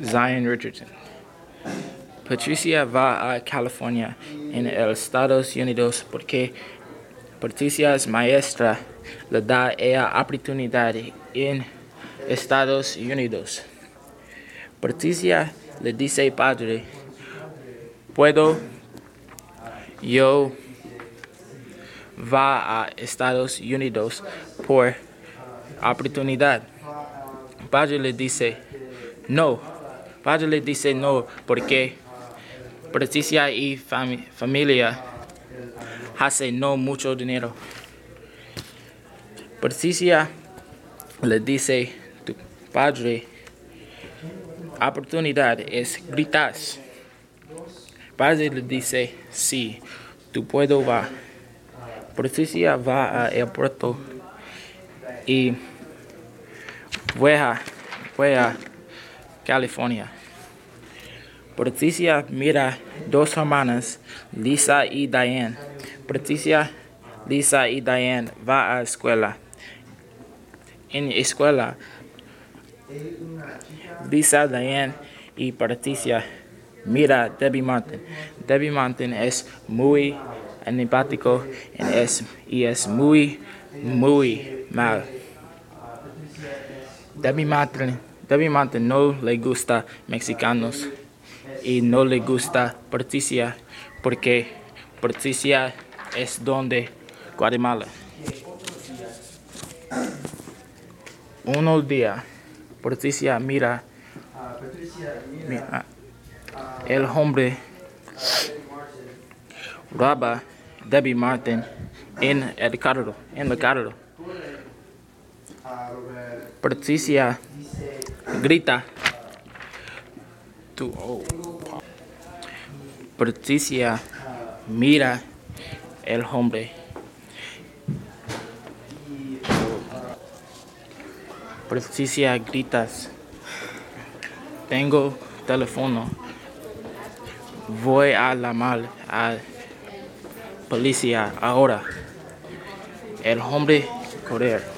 Zion Richardson. Patricia va a California en los Estados Unidos porque Patricia es maestra, le da ella oportunidad en Estados Unidos. Patricia le dice padre, ¿puedo yo va a Estados Unidos por oportunidad? Padre le dice no. Padre le dice no porque Patricia y familia hace no mucho dinero. Patricia le dice tu padre, oportunidad es gritar. Padre le dice sí, tú puedo va. Patricia va al aeropuerto y fue a California. Patricia mira dos hermanas, Lisa y Diane. Patricia, Lisa y Diane va a escuela. En escuela, Lisa, Diane y Patricia mira Debbie Martin. Debbie Martin es muy antipático y es muy mal. Debbie Martin no le gusta mexicanos y no le gusta Patricia porque Patricia es de Guatemala. Un día, Patricia mira el hombre roba Debbie Martin en el carro. Patricia grita. Patricia mira el hombre. Patricia grita. Tengo teléfono. Voy a llamar a policía ahora. El hombre correr.